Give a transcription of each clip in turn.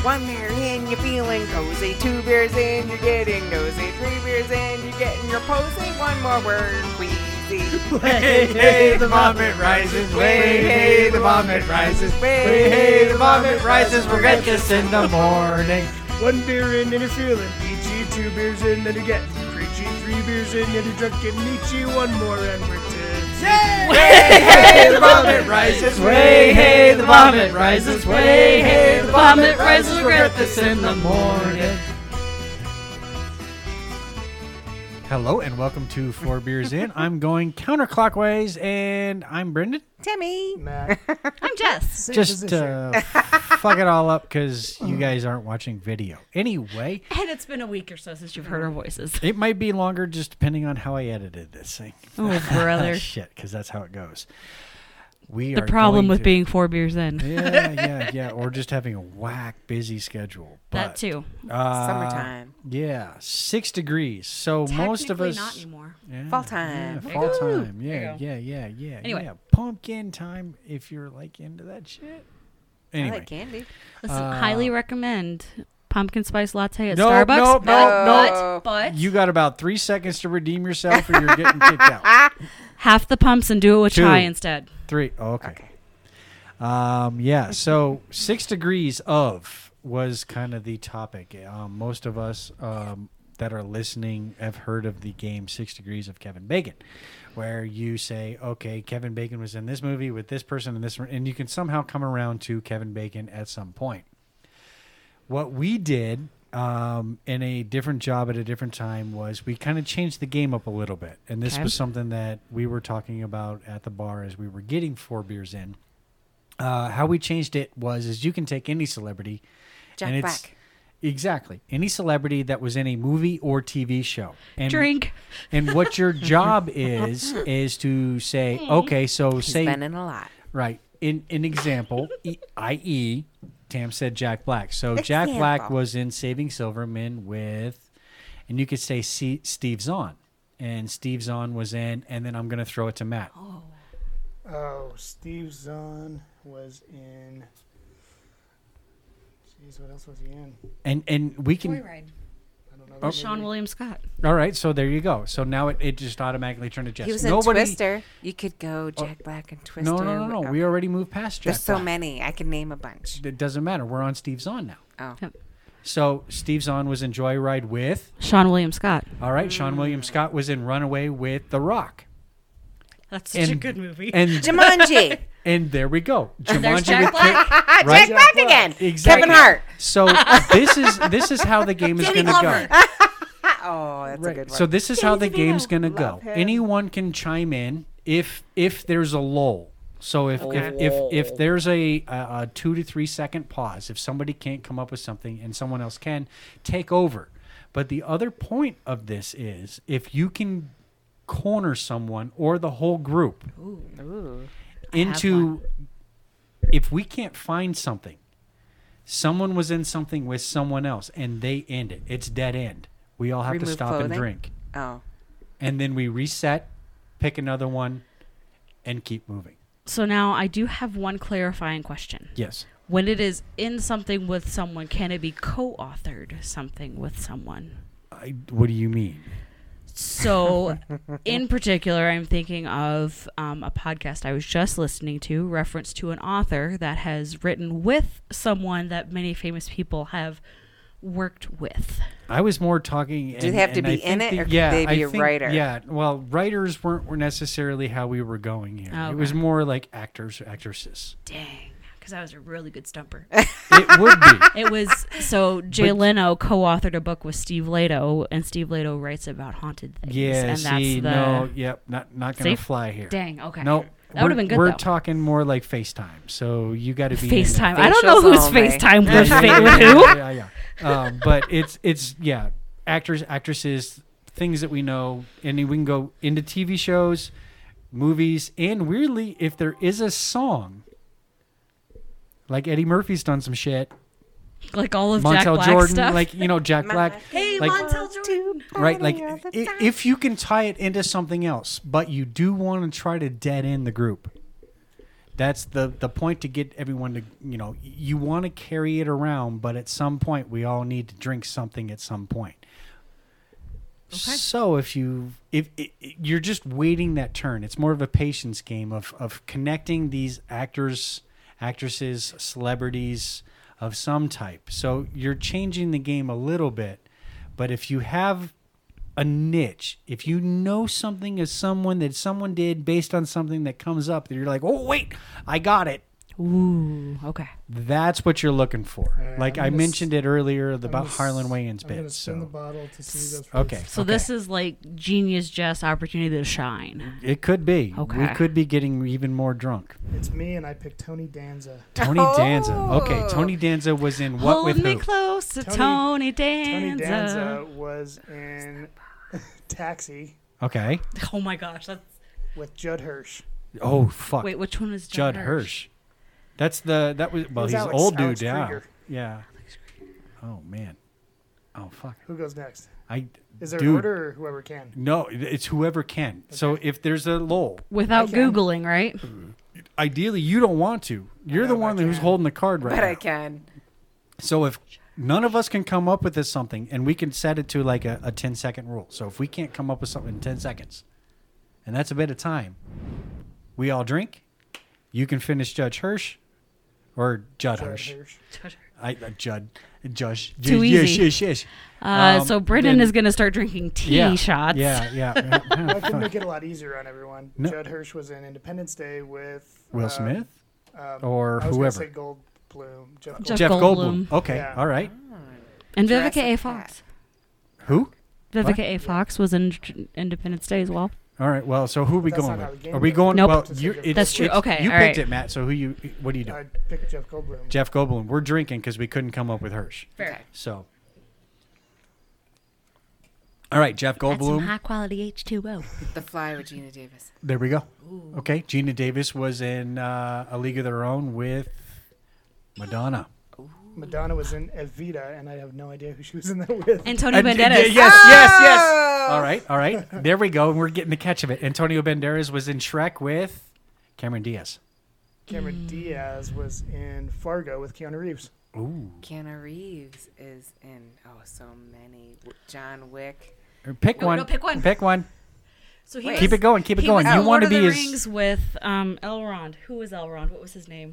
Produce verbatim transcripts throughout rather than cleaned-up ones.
One beer in, you're feeling cozy. Two beers in, you're getting nosy. Three beers in, you're getting your posy. One more word, queasy. Way, hey, the vomit rises. Way, hey, the vomit rises. Way, hey, the vomit rises. Regret this in the morning. One beer in and you're feeling peachy. Two beers in and you're getting preachy. Three beers in and you're drunk and Nietzsche. One more and we're tipsy. Way, hey, the vomit rises. Way, hey, the vomit rises. Way, hey, the vomit rises. Regret this in the morning. Hello and welcome to Four Beers In. I'm going counterclockwise and I'm Brendan. Timmy. Matt. I'm Jess. Same Just position. uh, fuck it all up because you guys aren't watching video. Anyway, And it's been a week or so since you've heard our voices. it might be longer just depending on how I edited this thing. Oh, brother. Shit, because that's how it goes. We The are problem going with to- being four beers in. yeah, yeah, yeah, or just having a whack busy schedule. But, That too. Uh, Summertime. Yeah, six degrees. So most of Technically us. not anymore. Yeah, Fall time. Yeah, fall Woo! time. There Yeah, you go. yeah, yeah, yeah. Anyway. yeah. Pumpkin time if you're like into that shit. I Anyway. like candy. Listen, Uh, highly recommend pumpkin spice latte at Nope, Starbucks. nope, but, nope, but, but You got about three seconds to redeem yourself or you're getting kicked out. half the pumps and do it with Two. chai instead. Three. Oh, okay. Okay. Um, yeah, so six degrees of was kind of the topic. Um, most of us um, that are listening have heard of the game Six Degrees of Kevin Bacon, where you say, okay, Kevin Bacon was in this movie with this person and this, and you can somehow come around to Kevin Bacon at some point. What we did um, in a different job at a different time was we kind of changed the game up a little bit. And this Okay. was something that we were talking about at the bar as we were getting four beers in. Uh, how we changed it was is you can take any celebrity. Jack and it's, Black. Exactly. Any celebrity that was in a movie or T V show. And, Drink. And what your job is, is to say, okay, so He's say, been in a lot. right, in an example, e- that is, Tam said Jack Black. So Jack Black Example. was in Saving Silverman with, and you could say C- Steve Zahn. And Steve Zahn was in, and then I'm going to throw it to Matt. Oh, Steve Zahn was in. Jeez, what else was he in? And and we can, I don't know. Oh. Sean William Scott. all right, so there you go. So now it, it just automatically turned to Jess. He was in Nobody, Twister. You could go Jack Black and Twister. No, no, no, no. We already moved past Jack There's so Black. many. I can name a bunch. It doesn't matter. We're on Steve Zahn now. Oh. Yep. So Steve Zahn was in Joyride with, Sean William Scott. all right, Sean William Scott was in Runaway with The Rock. That's such a And- good movie. And Jumanji. and there we go. And there's Jumanji Jack with Black. Kate- Jack Black again. Exactly. Kevin Hart. So this is this is how the game is Danny going to Glover. go. Oh, that's a Right. good one. So this is how the Danny game's going to go. Love him. Anyone can chime in if if there's a lull. So if Okay. if, if if there's a, a a two to three second pause, if somebody can't come up with something and someone else can, take over. But the other point of this is if you can corner someone or the whole group Ooh. into, if we can't find something, someone was in something with someone else and they end it. It's dead end. We all have to Remove stop and clothing? drink. Oh. And then we reset, pick another one, and keep moving. So now I do have one clarifying question. Yes. When it is in something with someone, can it be co-authored something with someone? I, what do you mean? So, in particular, I'm thinking of um, a podcast I was just listening to, reference to an author that has written with someone that many famous people have worked with. I was more talking. Do they have to be in it, or can yeah, they I be a think- writer? Yeah. Well, writers weren't were necessarily how we were going here. Okay. It was more like actors, actresses. Dang, because that was a really good stumper. It would be. It was so Jay But- Leno co-authored a book with Steve Lato, and Steve Lato writes about haunted things. Yeah. and See, that's the no. Yep. Not not gonna See? fly here. dang. Okay, Nope. that would have We're- been good We're though. talking more like FaceTime. So you got to be in there. FaceTime. I don't know Facials who's only. FaceTime with, fa- with who. yeah, yeah. Um, but it's it's yeah, actors, actresses, things that we know, and we can go into T V shows, movies, and weirdly, if there is a song, like Eddie Murphy's done some shit, Like all of Jack Montel Black Jordan, stuff. like you know Jack Black, hey, like- Montel Jordan. right? Like i- if you can tie it into something else, but you do want to try to dead end the group, That's the the point to get everyone to, you know, you want to carry it around, but at some point we all need to drink something at some point. Okay. So if you if it, you're just waiting that turn, it's more of a patience game of of connecting these actors, actresses, celebrities of some type. So you're changing the game a little bit, but if you have a niche, if you know something as someone that someone did based on something that comes up that you're like, oh wait, I got it. Ooh, okay. That's what you're looking for. All right, like I'm I gonna mentioned s- it earlier I'm about gonna Harlan s- Wayans I'm gonna bits. spin the So bottle to see who goes first. okay, So okay. this is like Genius Jess opportunity to shine. It could be. We Okay. could be getting even more drunk. It's me, and I picked Tony Danza. Tony Oh. Danza. Okay, Tony Danza was in what Hold with me who? close to Tony- Tony, Tony Danza. Danza was in Taxi Okay. Oh my gosh, that's with Judd Hirsch. Oh fuck. wait. Which one is Judd Judd Hirsch. That's the that was well was he's Alex- old Alex dude now. Krieger. Yeah. Oh man. Oh fuck. Who goes next? I Is there dude. an order or whoever can? No, it's whoever can. So if there's a lull, Without I can. googling, right? ideally you don't want to. You're know, the I one who's can. holding the card right But now. I can. So if none of us can come up with this something, and we can set it to like a, a ten second rule. So if we can't come up with something in ten seconds, and that's a bit of time, we all drink. You can finish Judge Hirsch or Judd, Judd Hirsch. Hirsch. I uh, Judd, Judge. Too yes, easy. yes, yes. Uh, Um, so Britton then- is going to start drinking tea yeah, shots. Yeah, yeah. Well, I yeah. can make it a lot easier on everyone. No. Judd Hirsch was in Independence Day with Will um, Smith um, or I was whoever. Gonna say Goldblum. Jeff Goldblum. Jeff Jeff Goldblum. Goldblum. Okay, Yeah. all right. And Vivica Jurassic A. Park. Fox. Who? Vivica A. Fox was in Tr- Independence Day as well. All right. Well, so who are we That's going not how with? the game Are we goes. going? Nope. Well, That's you, Jeff it's, That's true. it's- Okay, You all picked right. it, Matt. So who you? What do you do? I picked Jeff Goldblum. Jeff Goldblum. We're drinking because we couldn't come up with Hirsch. Fair. So. All right, Jeff Goldblum. high quality H two O. The Fly with Gina Davis. There we go. Okay, Gina Davis was in uh, A League of Their Own with Madonna. Madonna was in Evita, and I have no idea who she was in that with. Antonio And- Banderas. Yes, yes, yes. Oh! All right, all right. There we go. And we're getting the catch of it. Antonio Banderas was in Shrek with Cameron Diaz. Cameron Diaz was in Fargo with Keanu Reeves. Ooh. Keanu Reeves is in, oh, so many. W- John Wick. Pick No, one. no, pick one. Pick one. So he Wait. was, Keep it going. Keep it he going. was You in want Lord to of be the as Rings with um, Elrond. Who was Elrond? What was his name?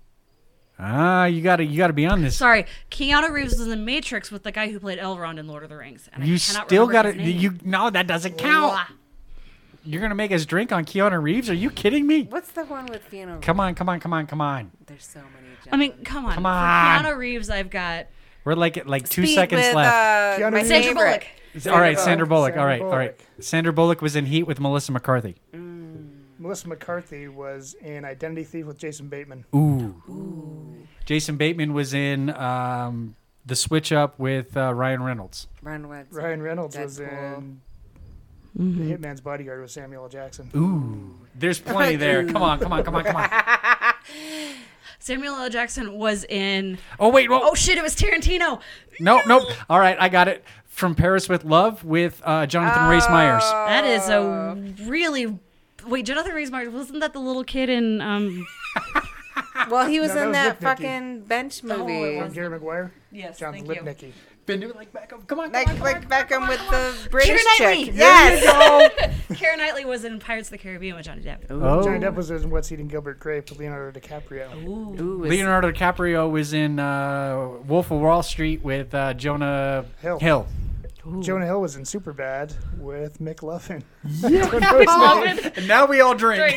ah. You got to you got to be on this. Sorry, Keanu Reeves was in Matrix with the guy who played Elrond in Lord of the Rings. And I You cannot still got remember to. his name. You no, that doesn't count. Blah. You're gonna make us drink on Keanu Reeves? Are you kidding me? What's the one with Keanu? Come on, come on, come on, come on. There's so many. John. I mean, come on. Come For on. Keanu Reeves, I've got We're like at like two Speed seconds with, left. Uh, Keanu my Reeves. Sandra favorite. Bullock. all right, Bullock. Sandra Bullock. Sandra all right, all right. Bullock. Sandra Bullock was in Heat with Melissa McCarthy. Melissa McCarthy was in Identity Thief with Jason Bateman. Ooh. Jason Bateman was in um, The Switch Up with uh, Ryan Reynolds. Ryan Reynolds. Ryan Reynolds was Deadpool. in Mhm. The Hitman's Bodyguard with Samuel L. Jackson. Ooh. There's plenty there. Come on, come on, come on, come on. Samuel L. Jackson was in. Oh, wait. Whoa. Oh shit! It was Tarantino. Nope, nope. All right, I got it. From Paris with Love with uh, Jonathan Rhys Meyers. That is a really. Wait, Jonathan Rhys Meyers, wasn't that the little kid in? Um, Well, he was No, that in was that Lipnicki. fucking bench movie. From Gary Maguire. yes, John thank Lipnicki. Been doing like Beckham. Come on, come Like, on, come like on. Beckham with the British Knightley. chick. There Yes. Keira Knightley was in Pirates of the Caribbean with Johnny Depp. Oh. Johnny Depp was in What's Eating Gilbert Grape with Leonardo DiCaprio. Ooh, is- Leonardo DiCaprio was in uh, Wolf of Wall Street with uh, Jonah Hill. Hill. Jonah Hill was in Superbad with Mick Luffin. And now we all drink.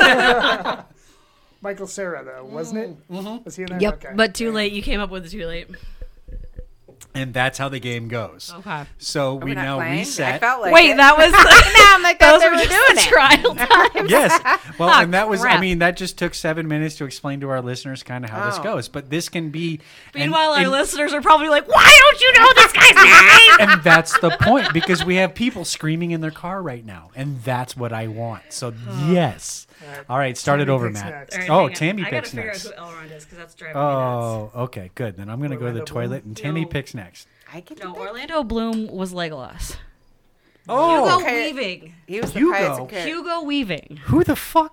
Michael Cera, though, wasn't it? Mm-hmm. Was he in there? Yep, Okay. but too late. You came up with it too late. And that's how the game goes. Okay. So Are we we not now playing? I reset. felt like Wait, it. that was. now I'm like, Those they were were just doing the it. trial time. Yes. Well, Ah, and that was, I crap. mean, that just took seven minutes to explain to our listeners kind of how this Oh. goes. But this can be. and- Meanwhile, our and- listeners are probably like, "Why don't you know this guy's name?" And that's the point because we have people screaming in their car right now. And that's what I want. So, yes. Alright. All right, start it Tammy over, picks Matt. next. All right, Oh, hang on. Tammy I gotta picks figure next. out who Elrond is because that's driving me nuts. Oh, okay, good. Then I'm going to go to the Orlando Bloom? toilet and Tammy No. picks next. I can No, do that. Orlando Bloom was Legolas. Oh, Hugo okay. Weaving. He was the Hugo. Pirates of Car- Hugo Weaving. who the fuck?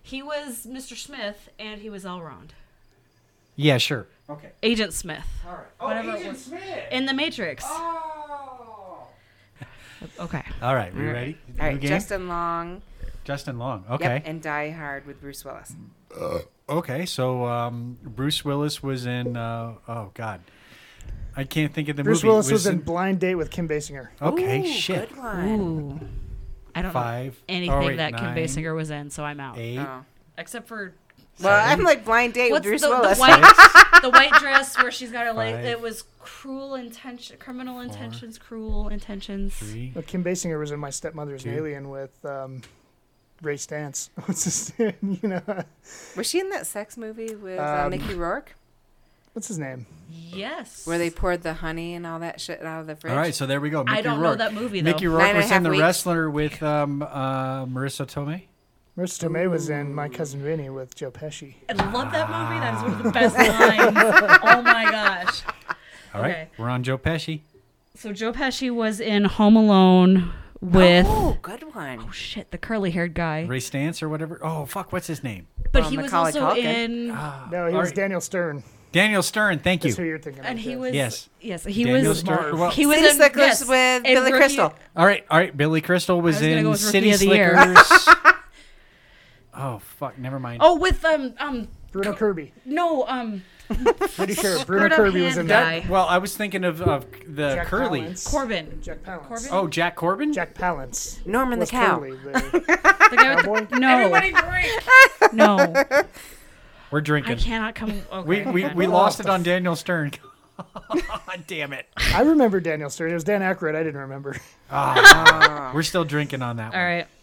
He was Mister Smith, and he was Elrond. Yeah, sure. Okay. Agent Smith. All right. Oh, Whatever it Agent was. Smith. In The Matrix. Oh. Okay. All right, we ready? All New right, game? Justin Long. Justin Long. Okay. Yep, and Die Hard with Bruce Willis. Okay, so um, Bruce Willis was in. Uh, oh God, I can't think of the Bruce movie. Willis was in Blind Date with Kim Basinger. Okay, Ooh, shit. Good one. Ooh. I don't Five. know anything Oh, wait, that nine, Kim Basinger was in, so I'm out. Eight. Oh. Except for Well, I'm like Blind Date what's with Bruce the, the Willis. white the white dress where she's got her like Five. it was cruel intention, criminal intentions, cruel intentions. Three. Well, Kim Basinger was in My Stepmother's Two. an Alien with um, Ray Stantz. What's his name? You know, Was she in that sex movie with uh, Um, Mickey Rourke? what's his name? Yes. Where they poured the honey and all that shit out of the fridge? All right, so there we go. Mickey I don't Rourke. know that movie though. Mickey Rourke Nine and a was in half The weeks. Wrestler with um, uh, Marissa Tomei. Marissa Tomei was in My Cousin Vinny with Joe Pesci. I love that movie. That is one of the best lines. Oh my gosh. All right, Okay. we're on Joe Pesci. So Joe Pesci was in Home Alone with Oh, good one. oh shit, the curly-haired guy. Ray Stantz or whatever. Oh fuck, what's his name? But Well, he was Macaulay also Culkin. in Ah, No, he all was right. Daniel Stern. Daniel Stern. Thank That's who you. you're thinking of. and he yeah. was Yes. yes, he Daniel was Stern. Well, he was City in Slickers yes, with in Billy Rookie- Crystal. all right, all right. Billy Crystal was, was gonna in go with City Rookie of the Year. Slickers. Oh fuck, never mind. Oh, with um um Bruno Kirby. no um Pretty sure Bruno Skirt up Kirby was hand in guy. that. Well, I was thinking of, of the Jack curly. Palance. Corbin, Jack Palance. Corbin? Oh, Jack Corbin. Jack Palance. Norman the was Cow. Curly, the the guy with cowboy. the, no no We're I drinking. cannot come. Okay, We we, okay. we lost it on Daniel Stern. Damn it. I remember Daniel Stern. It was Dan Aykroyd. I didn't remember. Ah, we're still drinking on that All one. right.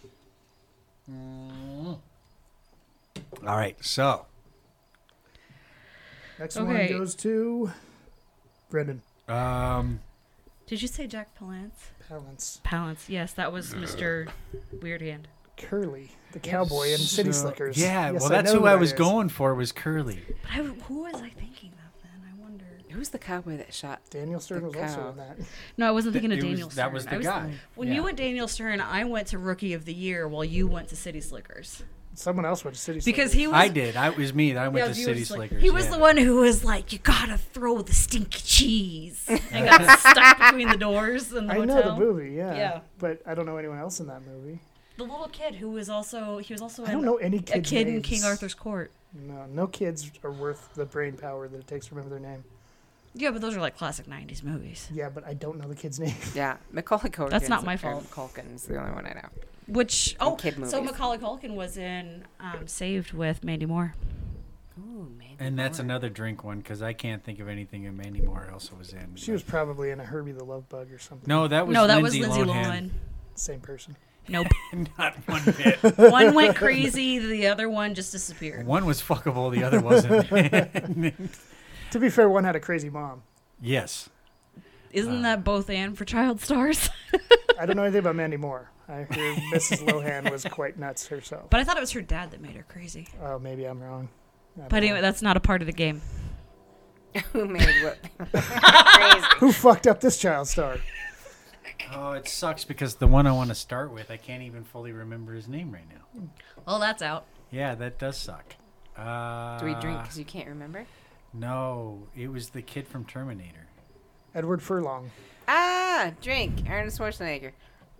All right. So, Next Okay. one goes to Brendan um, Did you say Jack Palance? Palance. Palance. Yes, that was Mister Weird Hand. Curly, the cowboy in City so- Slickers. Yeah. Yes, well, I that's know who I that was is. going for. Was Curly. But I, who was I thinking of then? I wonder. Who's the cowboy that shot? Daniel Stern The was also cow. in that. No, I wasn't thinking of It was- Daniel Stern. that was the I guy. When Yeah. you went Daniel Stern, I went to Rookie of the Year while you went to City Slickers. Someone else went to City Because Slickers. he was I did. I it was me. I went Yeah, to you City were just like- Slickers. He was yeah. the one who was like, "You gotta throw the stinky cheese," and got stuck between the doors in the I hotel. know the movie, yeah. Yeah. But I don't know anyone else in that movie. The little kid who was also he was also I in don't know any a kids' kid in names. King Arthur's court. No, no kids are worth the brain power that it takes to remember their name. Yeah, but those are like classic nineties movies. Yeah, but I don't know the kid's name. Yeah, Macaulay Culkin. That's not my fault. Culkin's the only one I know. Which oh, kid so movies. Macaulay Culkin was in um, Saved with Mandy Moore. Ooh, man. And that's another drink one because I can't think of anything that Mandy Moore also was in. She was probably in a Herbie the Love Bug or something. No, that was no, that Lindsay was Lindsay Lohan. Lohan. Same person. Nope. Not one bit. One went crazy, the other one just disappeared. One was fuckable, the other wasn't. To be fair, one had a crazy mom. Yes. Isn't Uh. that both and for child stars? I don't know anything about Mandy Moore. I heard Missus Lohan was quite nuts herself. But I thought it was her dad that made her crazy. Oh, maybe I'm wrong. I don't But anyway, know. that's not a part of the game. Who made what? Crazy. Who fucked up this child star? Oh, it sucks because the one I want to start with, I can't even fully remember his name right now. Well, that's out. Yeah, that does suck. Uh, Do we drink because you can't remember? No, it was the kid from Terminator. Edward Furlong. Ah, drink. Arnold Schwarzenegger.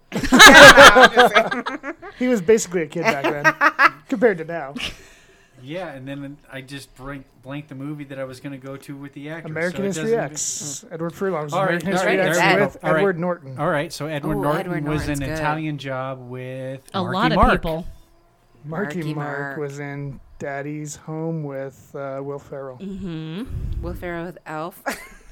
He was basically a kid back then, compared to now. Yeah, and then I just blank, blanked the movie that I was going to go to with the actor. American so it History doesn't- X. Edward Furlong's All right, American all History right, X there we with go. All right. Edward Norton. All right, so Edward Ooh, Norton Edward was Norton's in good. Italian Job with A Marky lot of Mark. people. Marky, Marky Mark, Mark. was in Daddy's Home with uh, Will Ferrell. Mm-hmm. Will Ferrell with Elf.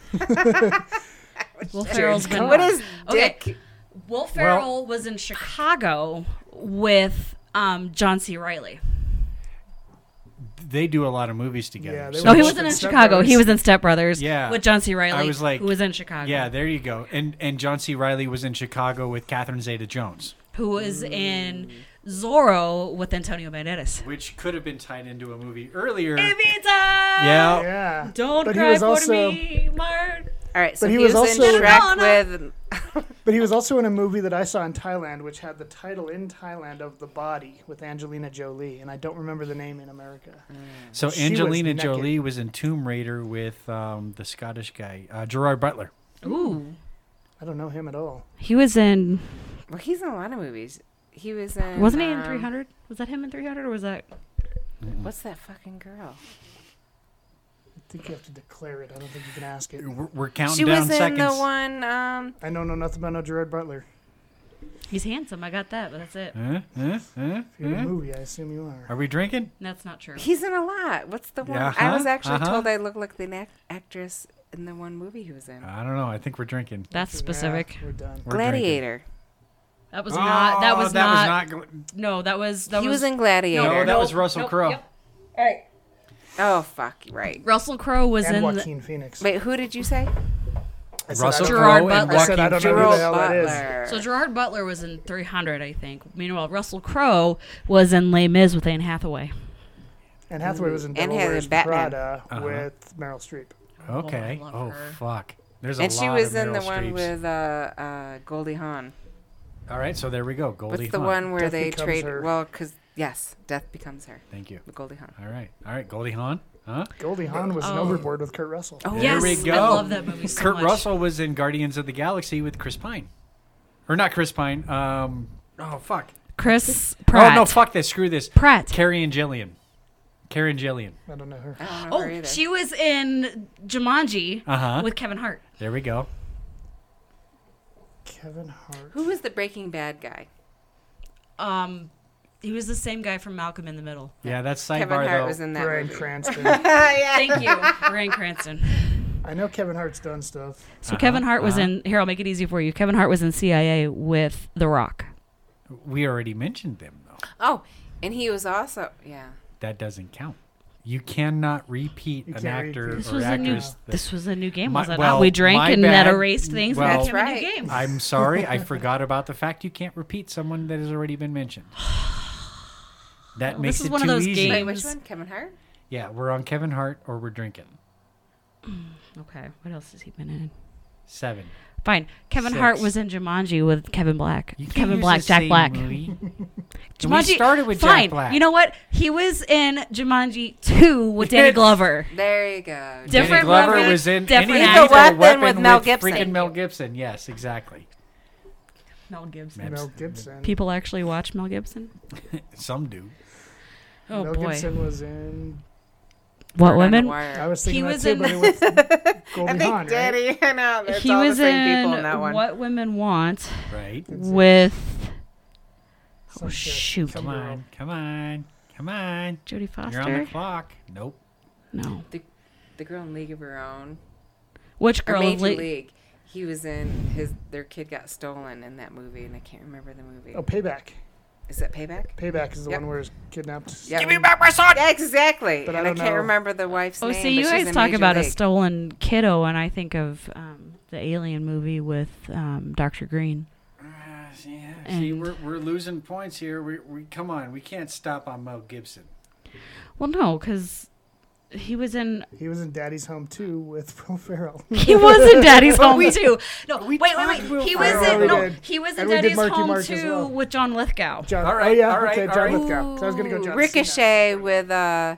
Will Ferrell's been. What is Okay. Dick? Will Ferrell was in Chicago with um, John C. Reilly. They do a lot of movies together. Yeah, they so- No, he Both wasn't in in Step Chicago. He Brothers. was in Step Brothers Yeah. with John C. Reilly, I was like- who was in Chicago. Yeah, there you go. And and John C. Reilly was in Chicago with Catherine Zeta-Jones, Who was in Zorro with Antonio Banderas. which could have been tied into a movie earlier. Evita! Yeah. Yeah. Don't But he cry was for also- me, Mart. All right, so But he, he was, was in also- Shrek No, no. with. But But he was also in a movie that I saw in Thailand, which had the title in Thailand of The Body with Angelina Jolie, and I don't remember the name in America. So She was Angelina naked. Jolie was in Tomb Raider with um, the Scottish guy, uh, Gerard Butler. Ooh. I don't know him at all. He was in. Well, he's in a lot of movies. He was in. Wasn't he in um, three hundred? Was that him in three hundred, or was that? What's that fucking girl? I think you have to declare it. I don't think you can ask it. We're, we're counting She down was in seconds. the one. Um, I don't know nothing about no Gerard Butler. He's handsome. I got that, but that's it. Huh? Huh? Huh? If you're in a Huh? movie, I assume you are. Are we drinking? That's not true. he's in a lot. What's the one? Yeah, I was huh? actually Uh-huh. told I looked like the na- actress in the one movie he was in. I don't know. I think we're drinking. That's Nah, specific. we're done. We're Gladiator. That was drinking. not. That Oh, was that not. was not. gl- No, that was. That he was, was in Gladiator. No, that Nope, was Russell nope, Crowe. yep. All right. Oh fuck! Right. Russell Crowe was And in. The, Joaquin Phoenix. Wait, who did you say? I said, Russell I don't Gerard know. Crowe and Butler. I said I Joaquin don't know who Gerard the hell that is. Butler. so Gerard Butler was in three hundred, I think. Meanwhile, Russell Crowe was in Les Mis with Anne Hathaway. And Hathaway was in And Devil had a Wears Batman. Prada Uh-huh. with Meryl Streep. Okay. Oh, I love Oh, her. fuck. There's a And lot she was of in the Meryl one Streeps. with uh, uh, Goldie Hawn. All right, so there we go. Goldie What's the Hawn. one where Death they Becomes trade? Her. Well, because yes, Death Becomes Her. Thank you. With Goldie Hawn. All right. All right, Goldie Hawn. Huh? Goldie Hawn was in Oh. Overboard with Kurt Russell. Oh There yes, we go. I love that movie so Kurt much. Russell was in Guardians of the Galaxy with Chris Pine. Or not Chris Pine. Um, oh, fuck. Chris Pratt. Oh, no, fuck this. Screw this. Pratt. Carrie and Jillian. Carrie and Jillian. I don't know her. I don't know her Oh, either. she was in Jumanji Uh-huh. with Kevin Hart. There we go. Kevin Hart. Who was the Breaking Bad guy? Um, he was the same guy from Malcolm in the Middle. Yeah, that's sidebar, Kevin Hart though. was in that Bryan movie. Cranston. yeah. Thank you, Bryan Cranston. I know Kevin Hart's done stuff. So Uh-huh, Kevin Hart was uh-huh. in. Here, I'll make it easy for you. Kevin Hart was in C I A with The Rock. We already mentioned them, though. Oh, and he was also yeah. That doesn't count. You cannot repeat You an can't actor repeat. This or was a new. actress. that- This was a new game, My- was it well, not? We drank my and that bad. erased things. Well, and That's became a right. new game. I'm sorry. I forgot about the fact you can't repeat someone that has already been mentioned. That Well, makes this is it one of too those easy. games- Wait, which one? Kevin Hart? Yeah, we're on Kevin Hart or we're drinking. Okay, what else has he been in? Seven. Fine. Kevin Six. Hart was in Jumanji with Kevin Black. You can't Kevin use Black, the Jack same Black. movie. Jumanji we started with fine. Jack Black. You know what? He was in Jumanji two with Danny Glover. There you go. Danny Different Glover movie, was in different any actor. Lethal Weapon Weapon with Mel with Gibson. Freaking Mel Gibson. Yes, exactly. Mel Gibson. Mel- Mel Gibson. People actually watch Mel Gibson. Some do. Oh Mel boy. Gibson was in. What Bird on the women? Wire. I was He thinking was that too, in- but it was I Goldie think Hawn, right? Daddy. I know. It's He all was the same in people in that one. What Women Want Right. with Some oh shit. shoot, Come on. Come on. Come on. Jodie You're on the Foster. clock. Nope. No, The girl in League of Her Own. which Or girl? Major Le- League. He was in his. Their kid got stolen in that movie, and I can't remember the movie. Oh, Payback. Is that Payback? Payback is the Yep. one where he's kidnapped. Yeah. Give me back my son. Yeah, exactly. But I and I, don't can't know. remember the wife's Oh, name. see, you but she's guys in talk Major about a League. stolen kiddo, and I think of um, the Alien movie with um, Doctor Green. Uh, yeah, see, And- we're, we're losing points here. We, we come on. We can't stop on Mel Gibson. Well, no, because he was in He was in Daddy's Home too with Will Ferrell. he was in Daddy's Home too. No, we wait, wait, talked wait. Will He was Ferrell. in We no, did. he was in And we did Daddy's Marky Home Mark too as well. with John Lithgow. John, All oh right, yeah, all right, okay, all John right. Lithgow. 'Cause I was gonna go John Cena. Ricochet with uh.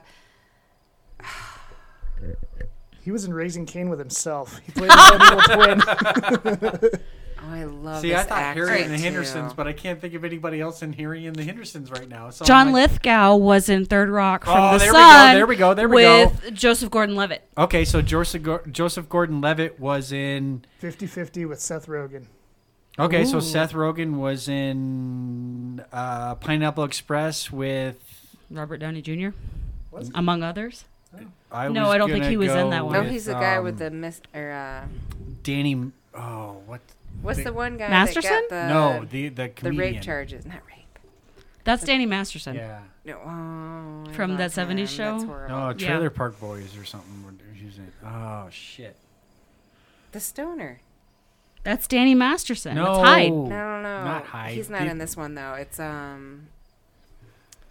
He was in Raising Cain with himself. He played his own little twin. Oh, I love See, this I thought actor Harry and the too. Hendersons, but I can't think of anybody else in Harry and the Hendersons right now. So John I'm like, Lithgow was in Third Rock from Oh, the there we go, Sun. there we go, there we go. with Joseph Gordon-Levitt. Okay, so Joseph Go- Joseph Gordon-Levitt was in. fifty-fifty with Seth Rogen. Okay, so Ooh. Seth Rogen was in uh, Pineapple Express with. Robert Downey Junior Was he? among others. I No, was I don't think gonna he was in go that one. No, with, he's the guy um, with the mist. Or uh, Danny. Oh, what? what's the- the one guy Masterson? that got the no, the the the comedian. rape charges? Not rape. That's Danny Masterson. Yeah. No, oh, I From love that seventies him. show? That's horrible. No, Yeah. Trailer Park Boys or something. where he was in- Oh shit. The stoner. That's Danny Masterson. No. That's Hyde. No, no, no. Not Hyde. He's not The- in this one though. It's um.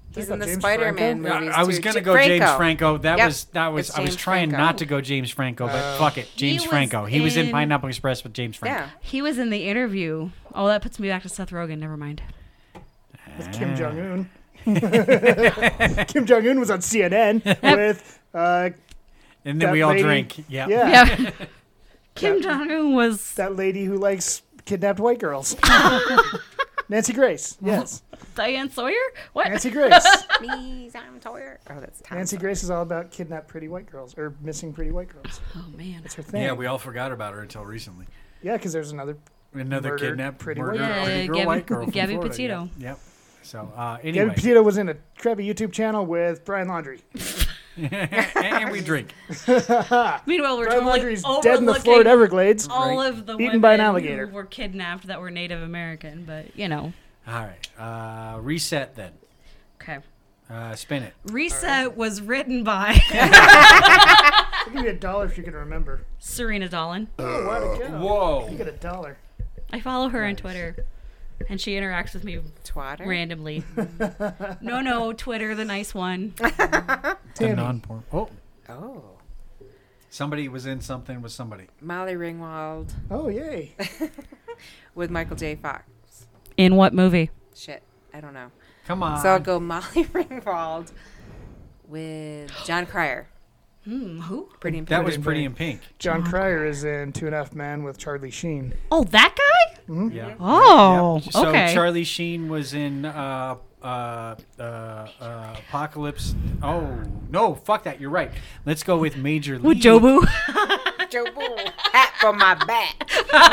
He's I in thought the James Spider-Man Franco? movies. I was too. gonna J- go James Franco. Franco. That Yep. was that was. It's I was James trying Franco. not to go James Franco, but Uh, fuck it, James was Franco. He was in in- Pineapple Express with James Franco. Yeah. He was in the interview. Oh, that puts me back to Seth Rogen. Never mind. With Kim Ah. Jong Un. Kim Jong Un was on C N N with. Uh, And then That we all lady- drink. Yeah. yeah, Yeah. Kim That- Jong Un was. that lady who likes kidnapped white girls. Nancy Grace. Yes, Diane Sawyer? What? Nancy Grace. Me, Sam Sawyer. Oh, that's Tom Nancy Sawyer. Grace is all about kidnapped pretty white girls or missing pretty white girls. Oh, man. That's her thing. Yeah, we all forgot about her until recently. Yeah, because there's another. Another Murdered kidnapped pretty murdered white girl. pretty Yeah, girl, Gabby- white girl from Gabby Florida. Petito. Yep. Yep. So uh, Gabby anyway, Petito was in a crappy YouTube channel with Brian Laundrie. and we drink. Meanwhile, we're Brian totally Laundrie's overlooking dead in the Florida Everglades. all of the Eaten women by an alligator. who were kidnapped that were Native American. But, you know. All right. Uh, reset then. Okay. Uh, spin it. Reset was written by I'll give you a dollar if you can remember. Serena Dolan. Oh, wow to go. Whoa. You get a dollar. I follow her on Twitter, and she interacts with me Twatter. randomly. no, no, Twitter, the nice one. The Tammy. non-porn. Oh, Oh. somebody was in something with somebody. Molly Ringwald Oh, yay. with Michael J. Fox. In what movie? Shit. I don't know. Come on. So I'll go Molly Ringwald with John Cryer. Hmm, who? Pretty in that Pink. was Pretty in Pink. John Cryer is in Two and a Half Men with Charlie Sheen. Oh, that guy? Yeah. Oh, Yep. So okay. Charlie Sheen was in uh, uh, uh, uh, Apocalypse. Oh no, fuck that. You're right. Let's go with Major League. With Jobu. Joe Bull. Hat for my back.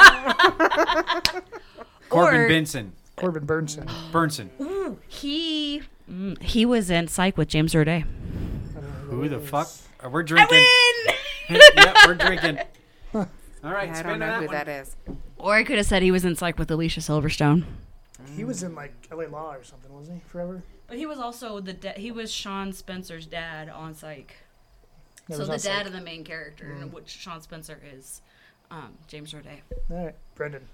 Corbin Or- Benson. Corbin Burnson. Burnson. he mm, he was in Psych with James Roday. Who the fuck? Uh, we're drinking. win! Yep, we're drinking. All right, I spin don't know that who one. that is. Or I could have said he was in Psych with Alicia Silverstone. He was in like L A Law or something, wasn't he? Forever. But he was also the da- he was Sean Spencer's dad on Psych. That so was the on dad Psych. of the main character, and which Sean Spencer is um, James Roday. All right, Brendan.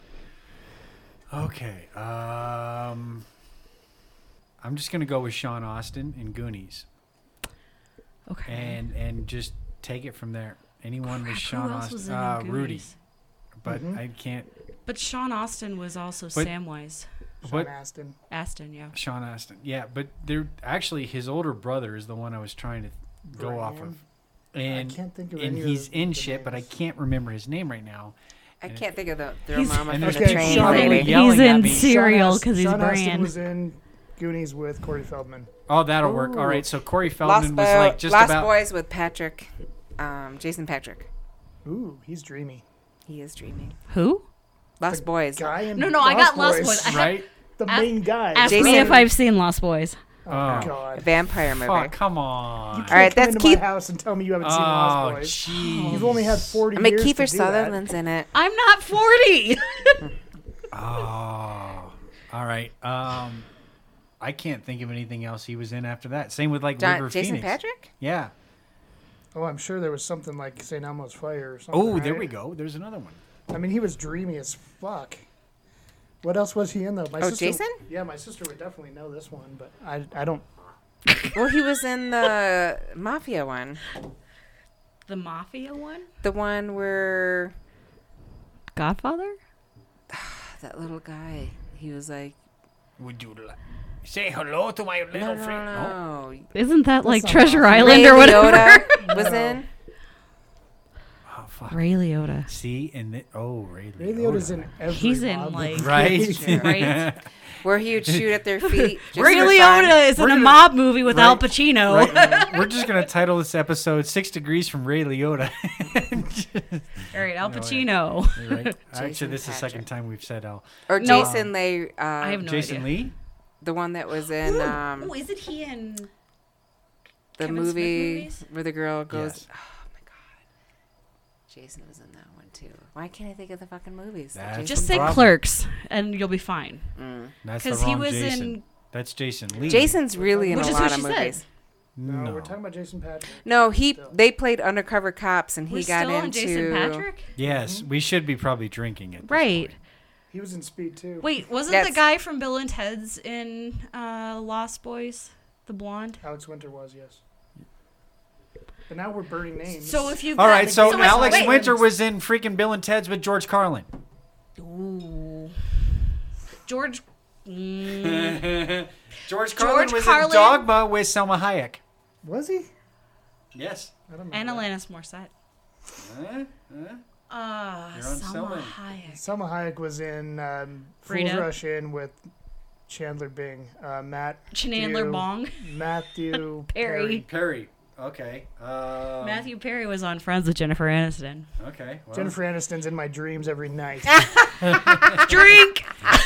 Okay. Um, I'm just gonna go with Sean Austin in Goonies, Okay. and and just take it from there. Anyone with Crap, Sean who else Austin? was in Uh, Goonies? Rudy, but Mhm. I can't. But Sean Austin was also But- Samwise. Sean What? Astin. Aston, yeah. Sean Astin. Yeah, but they're actually his older brother is the one I was trying to go off of. And I can't think of and any he's of in the shit, but I names. can't remember his name right now. I can't think of the Thrill He's- Mama and from there's the Okay, train Sean- lady. He's yelling He's at in me. Serial Sean because he's Sean Astin Bran. was in Goonies with Corey Feldman. Oh, that'll work. All Ooh. right, so Corey Lost, Feldman was Bo- like just Lost about. Boys with Patrick, um, Jason Patrick. Ooh, he's dreamy. He is dreaming. Who? Lost Boys. Guy in No, no, I got Lost Boys. I have- Right? The Ask- main guy. Ask me Jason- if I've seen Lost Boys. Oh, Oh. God. Vampire movie. Fuck, come You on. can't All right, come that's into Keith- my house and tell me you haven't seen Oh, Lost Boys. jeez. You've only had forty I mean, years Kiefer to do that. Sutherland's in it. I'm not forty. Oh, all right. Um, I can't think of anything else he was in after that. Same with like John, River Jason Phoenix. Patrick? Yeah. Oh, I'm sure there was something like Saint Elmo's Fire or something. Oh, there right? we go. There's another one. I mean, he was dreamy as fuck. What else was he in though? My Oh, sister, Jason? Yeah, my sister would definitely know this one, but I, I don't. Well, he was in the Mafia one. The Mafia one? The one where Godfather? that little guy, he was like, Would you like say hello to my little no, no, friend? no. no. Isn't that like not Treasure Mafia. Island Ray or whatever? Liotta was No. in. Oh, fuck. Ray Liotta. See, and the, oh, Ray Ray Liotta. Liotta's in every. He's in, mob like- movie. Right? Right. Where he would shoot at their feet. just Ray for fun. Liotta is We're in a gonna- mob movie with Al Right. Pacino. Right. We're just going to title this episode Six Degrees from Ray Liotta. All right, Al No, yeah. Pacino. Right. Actually, Jason this is the second Patrick. time we've said Al. Or No. Jason Lay, uh, I have no Jason idea. Lee? the one that was in um, Oh, isn't he in the Kevin Smith movie movies? where the girl goes, Yes. oh my god, Jason was in that one too. Why can't I think of the fucking movies? That's Jason- Just say Problem. Clerks, and you'll be fine. Mm. That's the Because he wrong was Jason. in. That's Jason Lee. Jason's really in Which a is lot what of she said. movies. No, No. we're talking about Jason Patrick. No, he Still. they played undercover cops and he We're got still on into Jason Patrick? Yes, we should be probably drinking it. Right. He was in Speed too. Wait, wasn't Yes. the guy from Bill and Ted's in uh, Lost Boys? The blonde? Alex Winter was, yes. But now we're burning names. So if you've All got- right, so, wait, Alex wait. Winter was in freaking Bill and Ted's with George Carlin. Ooh. George. Mm, George Carlin George was Carlin- in Dogma with Selma Hayek. was he? Yes. I don't know. and Alanis Morissette. Huh? Huh? Uh, You're on Salma Selma. Hayek. Selma Hayek was in um, Fools Frida. Rush In with Chandler Bing. Uh, Matt. Chandler Dew- Bong. Matthew Perry. Perry. Okay. Um, Matthew Perry was on Friends with Jennifer Aniston. Okay. Well, Jennifer Aniston's in my dreams every night. Drink!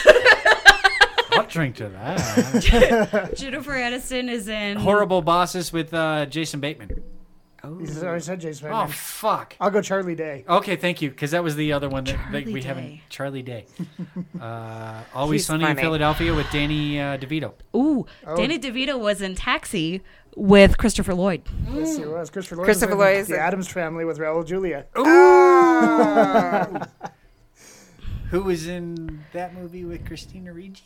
I'll drink to that. Jennifer Aniston is in. Horrible Bosses with uh, Jason Bateman. He said- I said Jason Oh, Bateman. fuck. I'll go Charlie Day. Okay, thank you, because that was the other one that, that Charlie we Day. haven't. Charlie Day. Uh, Always He's Sunny in funny. Philadelphia with Danny uh, DeVito. Ooh, Oh. Danny DeVito was in Taxi with Christopher Lloyd. Yes, he was. Christopher Lloyd Christopher was in Lloyd is The in- Addams Family with Raul Julia. Oh. Who was in that movie with Christina Ricci?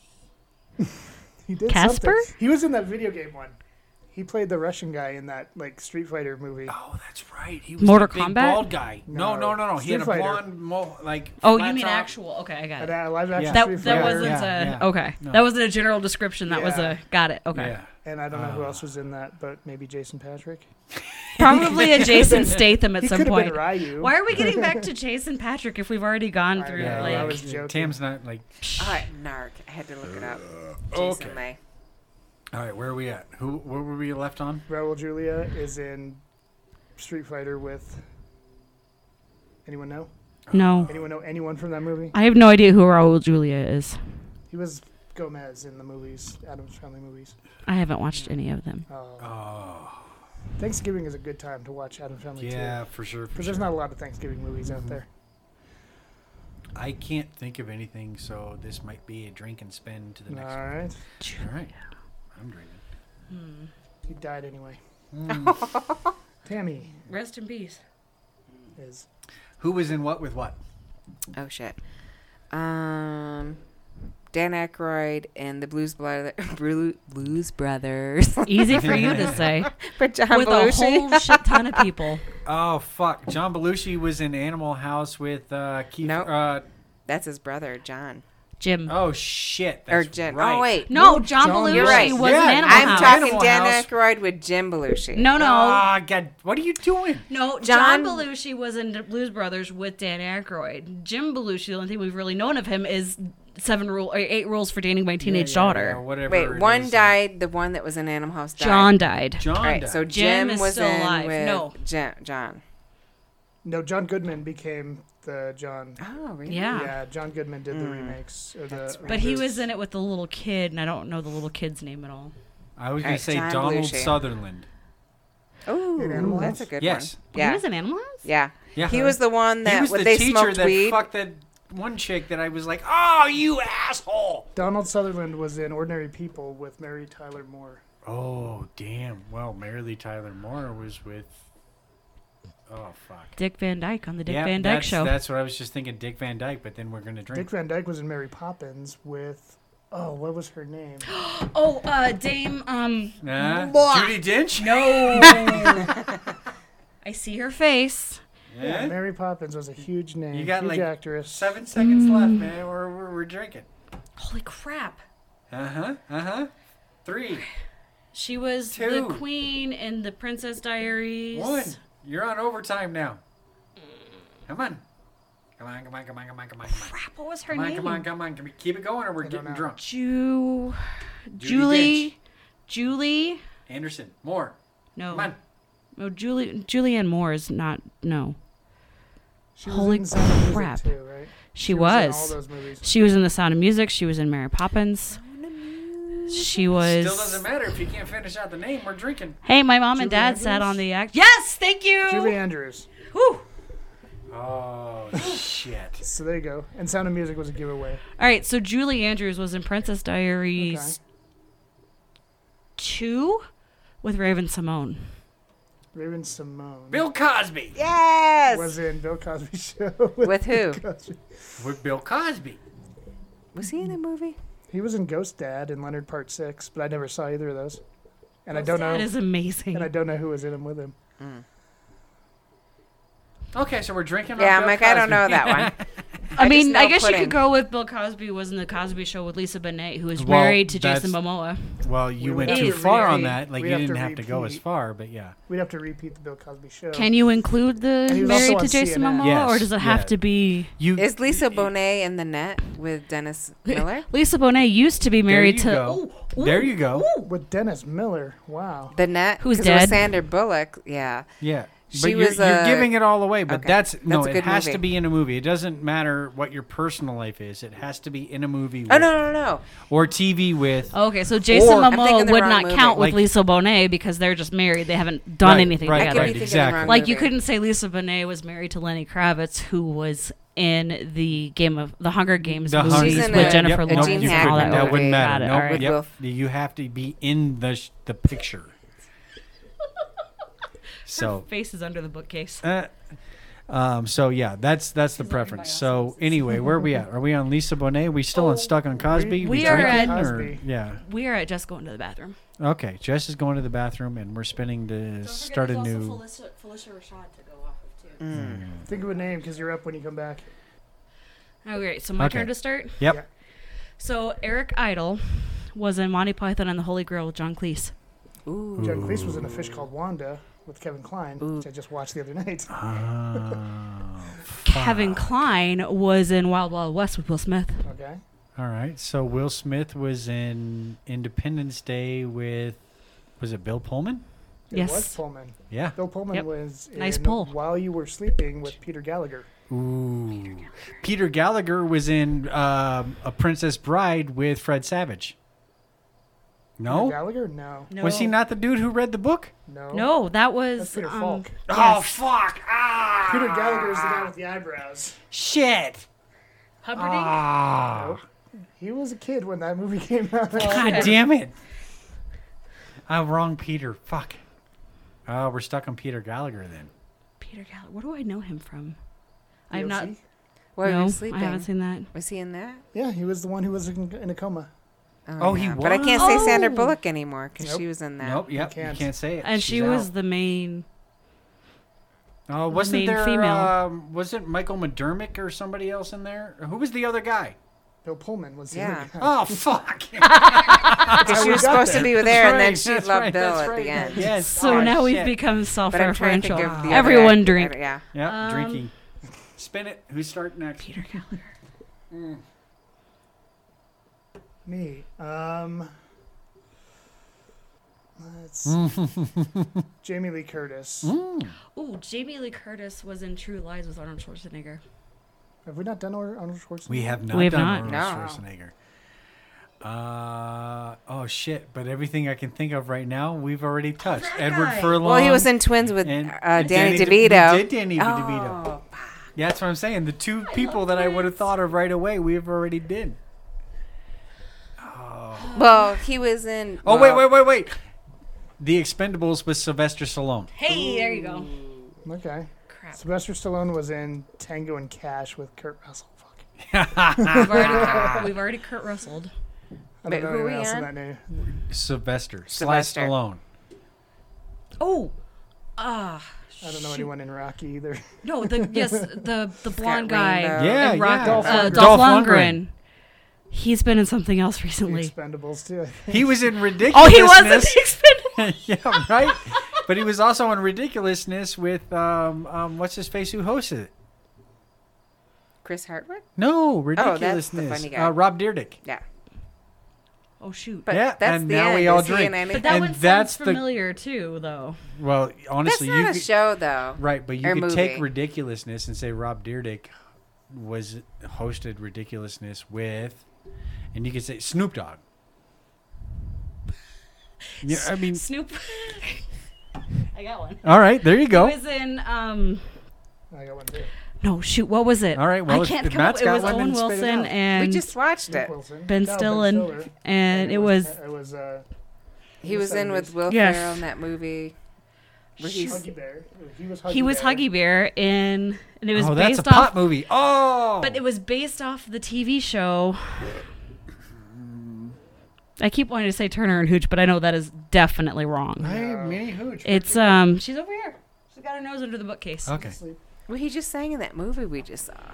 He did Casper? something. He was in that video game one. He played the Russian guy in that like Street Fighter movie. Oh, that's right. He was Mortal the big Kombat? bald guy. No, No. no, no, no. He had a Street Fighter. blonde, mo- like. Oh, flat you mean top. actual? Okay, I got A it. uh, live action Yeah. That Street that Fighter. wasn't Yeah, a yeah. okay. No. That wasn't a general description. That was Yeah. a got it. Okay, Yeah. And I don't know who Uh. else was in that, but maybe Jason Patrick. probably a Jason Statham at He some could have point. been Ryu. Why are we getting back to Jason Patrick if we've already gone I through know, like? I was joking. Tam's not like. All right, Narc. I had to look it up. okay. Jason May. All right, where are we at? Who? Where were we left on? Raul Julia is in Street Fighter with. Anyone know? No, Anyone know anyone from that movie? I have no idea who Raul Julia is. He was Gomez in the movies, Addams Family movies. I haven't watched any of them. Oh. Oh, Thanksgiving is a good time to watch Addams Family too. yeah, for sure. For Because sure. there's not a lot of Thanksgiving movies out there. I can't think of anything, so this might be a drink and spin to the next All one. right. All right, I'm drinking. He died anyway. Mm. Tammy Rest in peace. is. Who was in what with what? Oh shit. Um, Dan Aykroyd and the Blues Brother, Blu- Blues Brothers. Easy for you to say. But John With a Belushi. whole shit ton of people. Oh fuck! John Belushi was in Animal House with uh, Keith. Nope. Uh, That's his brother, John. Jim. oh shit! Or That's Jen. right. Oh wait. No, John, John- Belushi You're right. was Yeah, in Animal I'm House. talking Animal Dan House. Aykroyd with Jim Belushi. No, no. Ah, God! What are you doing? No, John, John- Belushi was in Blues Brothers with Dan Aykroyd. Jim Belushi, the only thing we've really known of him is Seven Rule or Eight Rules for Dating My Teenage Yeah, yeah, Daughter. yeah, whatever. Wait, it one is. died. The one that was in Animal House died. John died. John. All right, died. so Jim Jim, is was still in alive. with No. Je- John. No, John Goodman became the John. Oh, really? Yeah. Yeah, John Goodman did the Mm. remakes. Or the That's right. But he reboots. was in it with the little kid, and I don't know the little kid's name at all. I was All gonna right, say John Donald Belushi. Sutherland. Oh, In Animal that's a House? good Yes. one. Yeah. He was in Animal House? Yeah. Yeah. He was the one that he was when the they teacher smoked that weed. fucked that one chick that I was like, "Oh, you asshole!" Donald Sutherland was in Ordinary People with Mary Tyler Moore. Oh, damn. Well, Marilee Tyler Moore was with. Oh fuck. Dick Van Dyke on the Dick yeah, Van Dyke that's, Show. That's what I was just thinking, Dick Van Dyke. But then we're gonna drink. Dick Van Dyke was in Mary Poppins with. Oh, what was her name? Oh, uh, Dame, um, Nah, Blah. Judi Dench. no. I see her face. Yeah, Yeah. Mary Poppins was a huge name. You got, huge like, actress. Seven seconds Mm. left, man. We're, we're we're drinking. Holy crap. Uh huh. Uh huh. Three. She was Two. the queen in the Princess Diaries. One. You're on overtime now. Come on. Come on, come on, come on, come on, come on, come on. Crap, what was her Come on, name? come on, come on. Can we keep it going or we're I don't getting know. drunk? Ju- Judi Julie. Julie. Anderson. More. No. Come on. No, Julie. Julianne Moore is not. No. She was Holy in Sound of Music crap. too, right? She, in was. all those movies. She was in The Sound of Music. She was in Mary Poppins. She was. Still doesn't matter if you can't finish out the name. We're drinking. Hey, my mom and Julie dad sat Andrews? on the act. Yes, thank you. Julie Andrews. Whew. Oh shit. So there you go. And Sound of Music was a giveaway. All right, so Julie Andrews was in Princess Diaries two with Raven Simone. Raven Simone Bill Cosby. Yes. was in Bill Cosby Show. With who? Cosby. With Bill Cosby. Was he in a movie? He was in Ghost Dad and Leonard Part Six, but I never saw either of those. And I don't know. That is amazing. And I don't know who was in him with him. Mm. Okay, so we're drinking. Yeah, on I'm Bill like, I don't Cosby. know that one. I, I mean, just I know guess you pudding. could go with Bill Cosby was in the Cosby Show with Lisa Bonet, who is Well, married to Jason that's- Momoa. Well, you We went would too have to far on repeat- that. Like we'd you have to didn't have to go as repeat. far, but yeah. We'd have to repeat the Bill Cosby show. Can you include the And he was also married on to Jason C N N. Momoa, Yes, or does it have yeah. to be? You Is Lisa Bonet in the net with Dennis Miller? Lisa Bonet used to be there married you to. go. Ooh, There ooh, you go. ooh. With Dennis Miller. Wow. The net? Who's 'Cause it was dead? Sandra Bullock. Yeah. Yeah. She but you're, was, you're uh, giving it all away, but okay. that's no. That's a It good has movie. to be in a movie. It doesn't matter what your personal life is. It has to be in a movie. With, Oh, no, no, no. Or T V with. Okay, so Jason Or- I'm thinking Momoa the would wrong not movie. count with Like- Lisa Bonet because they're just married. They haven't done Right, anything right, I could together. be right, thinking the exactly. wrong Like you movie. couldn't say Lisa Bonet was married to Lenny Kravitz, who was in the game of the Hunger Games The movies Hunger She's with in a- Jennifer yep, a Lawrence Gene you and Hackman all couldn't. that. That movie. wouldn't Got matter. it. No, All right. With yep. Will- You have to be in the sh- the picture. So. Face is under the bookcase. Uh, um, so yeah, that's that's the She's preference. like So anyway, where are we at? Are we on Lisa Bonet? Are we still on stuck on Cosby? we are drinking, at- or- Cosby. yeah. We are at just going to the bathroom. Okay, Jess is going to the bathroom, and we're spinning to start a new. Felicia, Felicia Rashad to go off of too. Mm. Think of a name because you're up when you come back. Oh, great. So my Okay. turn to start. Yep. Yeah. So Eric Idle was in Monty Python and the Holy Grail with John Cleese. Ooh. John Cleese was in A Fish Called Wanda with Kevin Kline, Ooh. which I just watched the other night. Oh, Kevin fuck. Kline was in Wild Wild West with Will Smith. Okay. All right. So Will Smith was in Independence Day with, was it Bill Pullman? It Yes. was Pullman. Yeah. Bill Pullman Yep. was in Nice pull. While You Were Sleeping with Peter Gallagher. Ooh. Peter Gallagher was in um, A Princess Bride with Fred Savage. Peter No? Gallagher? No. No. Was he not the dude who read the book? No. No, that was That's Peter um, Falk. Oh, Yes. fuck. Ah. Peter Gallagher is the guy with the eyebrows. Shit. Humperdinck. Ah. He was a kid when that movie came out. God damn it. I'm wrong, Peter. Fuck. Oh, we're stuck on Peter Gallagher then. Peter Gallagher. Where do I know him from? I'm D O C? not. While no, you're I sleeping. haven't seen that. Was he in that? Yeah, he was the one who was in, in a coma. Oh, he yeah. But I can't was? say Sandra Oh. Bullock anymore because Nope. she was in that. Nope, yep. You can't. can't say it. And She's she was out. the main. Oh, wasn't main there? female. Um, was it Michael McDermott or somebody else in there? Or who was the other guy? Bill Pullman was the Yeah. other guy. Oh, fuck. Because how she we was got supposed there. to be with That's there, and then right, she that's loved right, Bill that's at right. the end. Yes. So Oh, now we've shit. become But I'm trying to self-referential. think of the other Everyone guy. drink. Yeah. Yep, Um, drinking. Spin it. Who's starting next? Peter Gallagher. Mm. Me. Um. Let's. Jamie Lee Curtis. Mm. Ooh, Jamie Lee Curtis was in True Lies with Arnold Schwarzenegger. Have we not done Ar- Arnold Schwarzenegger? We have not We have done not. Arnold No. Schwarzenegger. Uh, oh, shit. But everything I can think of right now, we've already touched. Edward guy. Furlong. Well, he was in Twins with and- uh, and Danny, De- DeVito. We did Danny DeVito. Oh. Yeah, that's what I'm saying. The two people that I would have thought of right away, we've already did. Oh, Well, he was in. oh well, wait, wait, wait, wait. The Expendables with Sylvester Stallone. Hey, there you go. Okay. Crap. Sylvester Stallone was in Tango and Cash with Kurt Russell. Fuck. We've already, we've already Kurt Russelled. I Wait, don't know who are anyone we else in on? that name. Sylvester. Sylvester. Slash Stallone. Oh, ah. I don't know shoot. anyone in Rocky either. No, the yes, the the blonde got guy. Rainbow. Yeah, in Rock, yeah. Dolph uh, Lundgren. Dolph Dolph Lundgren. Lundgren. He's been in something else The recently. Expendables too. I think. He was in Oh, Ridiculousness. he was in the Expendables. Yeah, right? But he was also in Ridiculousness with, um, um, what's his face who hosted it? Chris Hardwick? No, Oh, that's the Ridiculousness. funny guy. Uh, Rob Dyrdek. Yeah. Oh shoot. But Yeah, that's and the now end. we all Is he in drink. any- But that and one sounds that's the- familiar too, though. Well, that's honestly, not you a could, show, though. right, but you or could movie. take Ridiculousness and say Rob Dyrdek was hosted Ridiculousness with, and you could say Snoop Dogg. Yeah, I mean, Snoop. I got one. all right, there you go. He was in um. I got one too. No, shoot. What was it? All right, well, I if- can't if come Matt's up. It got was one, Owen then spit it Wilson out. and we just watched Luke it. Wilson. Ben No, Stiller, and it was It was. Uh, He was in with Will Yes. Ferrell in that movie. Where he's Huggy Bear. He was Huggy He was Bear. Huggy Bear in, and it was Oh, that's based a pot off. movie. Oh, But it was based off the T V show. I keep wanting to say Turner and Hooch, but I know that is definitely wrong. Hey, Minnie Hooch. It's um. She's over here. She's got her nose under the bookcase. Okay. well, he just sang in that movie we just saw.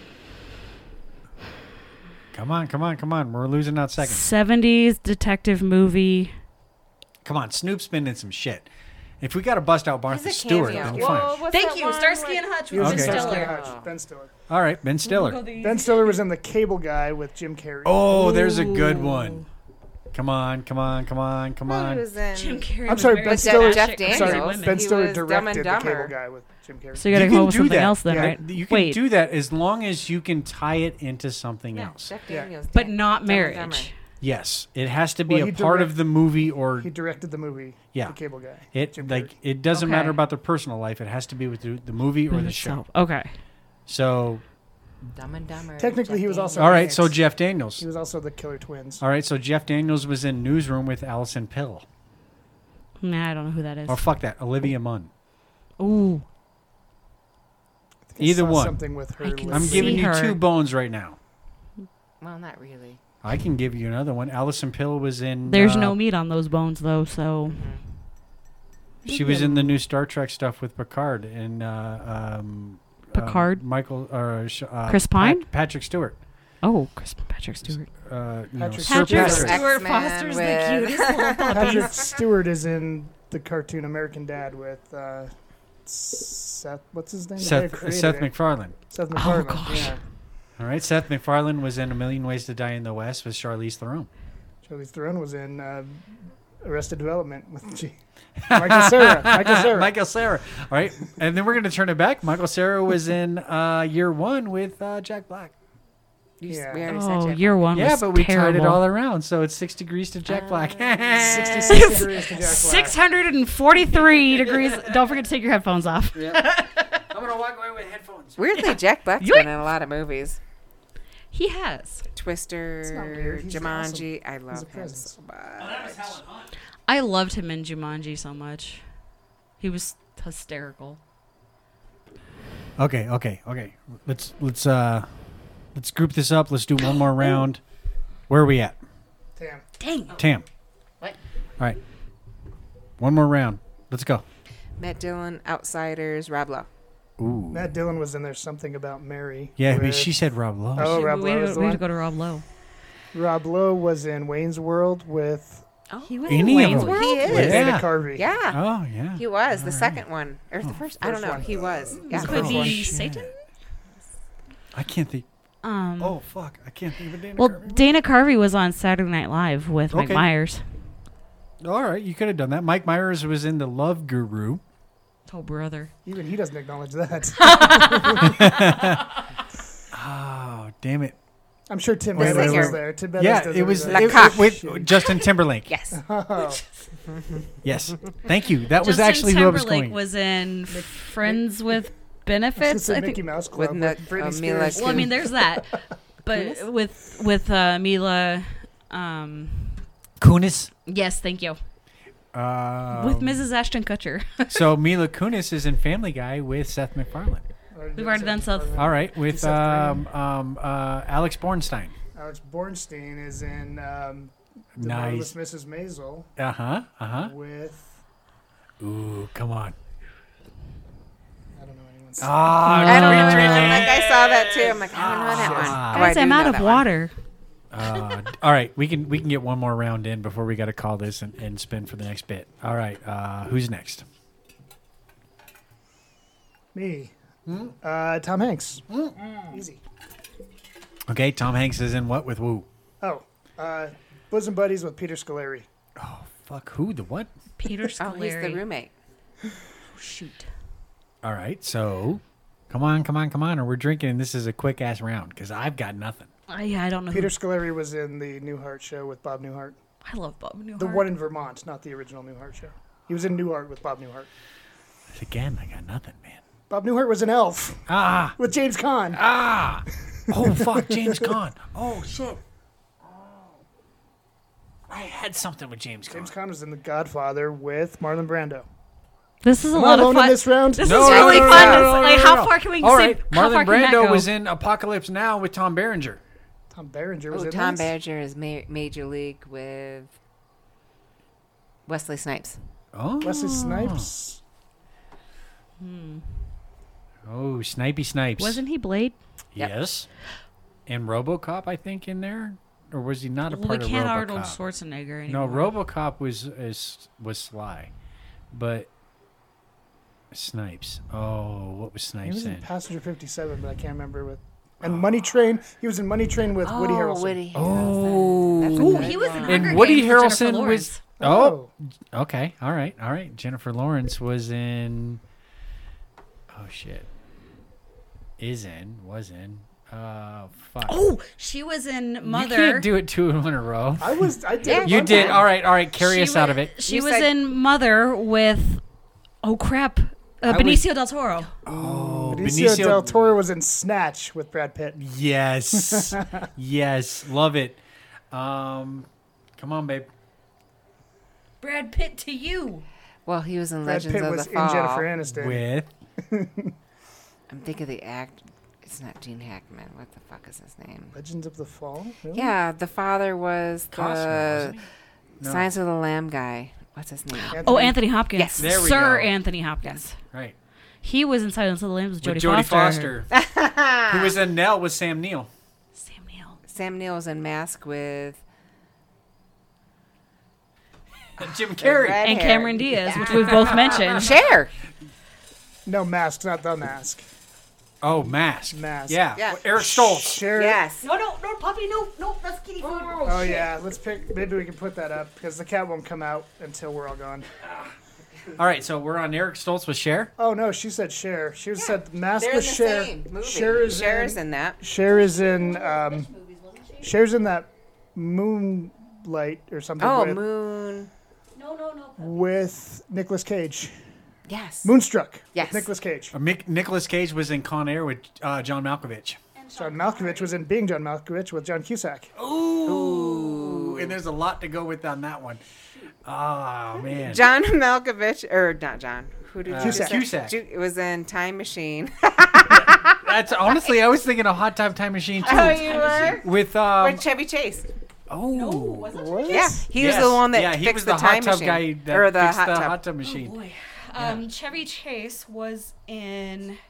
Come on, come on, come on. We're losing out seconds. seventies detective movie. Come on, Snoop's been in some shit. If we got to bust out Martha He's a Stewart, cameo. then you're Whoa, fine. what's Thank that you, one Starsky with- and Hutch. He was Okay. in Starsky Stiller. and Hutch. Ben Stiller. All right, Ben Stiller. Ben Stiller was in The Cable Guy with Jim Carrey. Oh, there's a good one. Come on, come on, come on, come Well, he on. was in. Jim Carrey. I'm was sorry, very Ben With Stiller. Jeff shit Daniels. crazy Sorry, women. Ben He Stiller was Dumb and directed The Dumber. Cable Guy with Jim Carrey. So you got to You come can up with do something that. else then, Yeah. right? You can Wait, do that as long as you can tie it into something Yeah, else. Jeff Yeah. Daniels. but did not Dumb and Dumber. marriage. Yes, it has to be Well, a he part direct- of the movie, or He directed the movie. Yeah. The Cable Guy. it Jim like Carrey. it doesn't Okay. matter about their personal life. It has to be with the, the movie or the show. So, okay. So, Dumb and Dumber. Technically, Jeff he was Daniels. also- all right. So Thanks. Jeff Daniels. He was also the Killer Twins. All right. So Jeff Daniels was in Newsroom with Allison Pill. Nah, I don't know who that is. Or fuck that, Olivia Munn. Ooh. I think I Either saw one. Something with her. I can I'm Leslie. see giving you her. two bones right now. Well, not really. I can give you another one. Allison Pill was in. There's uh, no meat on those bones, though, so. She was in the new Star Trek stuff with Picard and uh, um, Picard? um, Michael or sh- uh, Chris Pine? Pat- Patrick Stewart. Oh, Chris Patrick Stewart. Uh, you know, Patrick Sir Stewart. Patrick. Stewart. Stewart X-Men fosters the with- cutest little Patrick puppies. Stewart is in the cartoon American Dad with uh, Seth. What's his name? The guy who Seth, created Seth it. MacFarlane. Seth MacFarlane. gosh. Yeah. All right, Seth MacFarlane was in A Million Ways to Die in the West with Charlize Theron. Charlize Theron was in uh, Arrested Development with G. Michael Cera. Michael Cera. Michael Cera. All right, and then we're going to turn it back. Michael Cera was in uh, Year One with uh, Jack Black. You s- Yeah. We already said Oh, Jeff. year one Yeah, was but we terrible. tied it all around, so it's six degrees to Jack Black. sixty-six degrees to Jack Black. six hundred forty-three degrees. Don't forget to take your headphones off. I'm going to walk away with headphones. Weirdly, Jack Black's Yoink. been in a lot of movies. He has. It's not Twister, weird. He's Jumanji. I He's a love him presence. so much. I loved him in Jumanji so much. He was hysterical. Okay, okay, okay. Let's let's uh let's group this up. Let's do one more round. Where are we at? Damn. Dang. Tam. What? All right. One more round. Let's go. Matt Dillon, Outsiders, Rob Lowe. Ooh. Matt Dillon was in there. Something about Mary. Yeah, but with- she said Rob Lowe. Oh, we, Rob we, Lowe have is to- the we have to one. go to Rob Lowe. Rob Lowe was in Wayne's World with Oh, He was Any in of Wayne's them. World? He is. with Yeah. Dana Carvey. Yeah, Oh yeah. he was the All second one or the first. I don't first know. one. He was. Yeah. the Could first be one. Satan. I can't think. Um, Oh fuck! I can't think of a Dana well, Carvey. Dana Carvey was on Saturday Night Live with Mike Okay. Myers. All right, you could have done that. Mike Myers was in The Love Guru. Oh, brother. Even he doesn't acknowledge that. Oh damn it! I'm sure Tim The Meadows singer. was there. Tim Meadows Yeah, does it was everything. La it- Coque. with Justin Timberlake. Yes. Oh, Yes, thank you. That was Justin actually who I was Timberlake going. was in Friends with I was gonna Benefits. say I Mickey think. Mouse Club With with, the- Britney uh, Mila Spears. Well, I mean, there's that, but with with uh, Mila. Um, Kunis. yes, thank you. Uh, With Missus Ashton Kutcher. So Mila Kunis is in Family Guy with Seth MacFarlane. We've already done Seth. All right, with Seth um, um, uh, Alex Bornstein. Alex Bornstein is in um, The Nice. Marvelous Missus Maisel Uh huh. Uh huh. with Ooh, come on. I don't know anyone's. Ah, I don't know. Richard. I'm like, I saw that too. I'm like, I don't know that one. Ah. Oh, I Guys, do I'm know out of that one. water. Uh, all right, we can we can get one more round in before we got to call this and, and spin for the next bit. All right, uh, who's next? Me. Uh, Tom Hanks. Easy. Okay, Tom Hanks is in what with Woo? Oh, uh, Bosom Buddies with Peter Scolari. Oh fuck, who the what? Peter Oh, Scolari. he's the roommate. Shoot. All right, so come on, come on, come on, or we're drinking. And this is a quick ass round because I've got nothing. Uh, yeah, I don't know. Peter Who, Scolari was in the Newhart show with Bob Newhart. I love Bob Newhart. The one in Vermont, not the original Newhart show. He was in Newhart with Bob Newhart. Again, I got nothing, man. Bob Newhart was an elf Ah, with James Caan. ah. Oh fuck, James Caan. Oh shit. Oh. I had something with James Caan. James Caan was in The Godfather with Marlon Brando. This is a Am lot I of alone fun. in this round? This No, is no, really no, fun. no, It's no, like, no, how no. far can we All say? right, How far Marlon can that Brando go? was in Apocalypse Now with Tom Berenger. Tom Berenger was Oh, in Tom this? Berenger is ma- Major League with Wesley Snipes. Oh, Wesley Snipes. Hmm. Oh, Snipey Snipes. Wasn't he Blade? Yep. Yes. And RoboCop, I think, in there, or was he not a Well, part we of can't RoboCop? Arnold Schwarzenegger No, anymore. RoboCop was is, was Sly, but Snipes. Oh, what was He Snipes was in in? Passenger fifty-seven, but I can't remember with. And Money Train. He was in Money Train with Woody oh, Harrelson. Woody Oh. Harrelson. That's a Ooh, good he was in one. Hunger And Woody Games with Jennifer Harrelson Lawrence. was. Oh, Oh. okay. All right. All right. Jennifer Lawrence was in. Oh shit. Is in. Was in. Uh, fuck. Oh, she was in Mother. You can't do it two in a row. I was. I did. Yeah, it You one did. time. All right. All right. Carry She us out wa- of it. She You was said- in Mother with, oh crap, uh, was- Benicio del Toro. Oh, Benicio, del Toro was in Snatch with Brad Pitt. Yes. Yes. Love it. Um, come on, babe. Brad Pitt to you. Well, he was in Brad Legends Pitt of was the in Fall. Jennifer Aniston. With. I'm thinking of the act. It's not Gene Hackman. What the fuck is his name? Legends of the Fall. Really? Yeah, the father was Costner, the wasn't he? No. Signs of the Lamb guy. What's his name? Anthony. Oh, Anthony Hopkins. Yes. There we Sir go. Anthony Hopkins. Right. He was in Silence of the Lambs with With Jodie Jodie Foster. Foster. Who was in Nell with Sam Neill. Sam Neill. Sam Neill was in Mask with Jim Carrey. red And hair. Cameron Diaz, which we've both mentioned. Cher. No, Mask, not the Mask. Oh, Mask. Mask. Yeah. Yeah. Eric Stoltz. Cher. Yes. No, no, no, puppy, no, no, that's kitty food. Oh yeah, let's pick. Maybe we can put that up because the cat won't come out until we're all gone. All right, so we're on Eric Stoltz with Cher. Oh no, she said Cher. She said Mask They're in with the Cher. same movie. Cher is Cher's in. in that. Cher is in. Um, Cher's in that Moonlight or something Oh, with, Moon. No, no, no. with Nicolas Cage. Yes. Moonstruck. Yes. Nicolas Cage. Uh, Mick, Nicolas Cage was in Con Air with uh, John Malkovich. John Malkovich was in Being John Malkovich with John Cusack. Ooh. And there's a lot to go with on that one. Oh, man. John Malkovich, or not John. Who did you Cusack. just say? Cusack. Ju- It was in Time Machine. That's honestly, I was thinking of Hot Tub Time Machine too. Oh, you were? With um, With Chevy Chase. oh, What? Yeah, he was yes. the one that yeah, he fixed was the, the, time hot tub machine. guy that or the fixed hot the tub. hot tub machine. Boy. Um, Chevy Chase was in.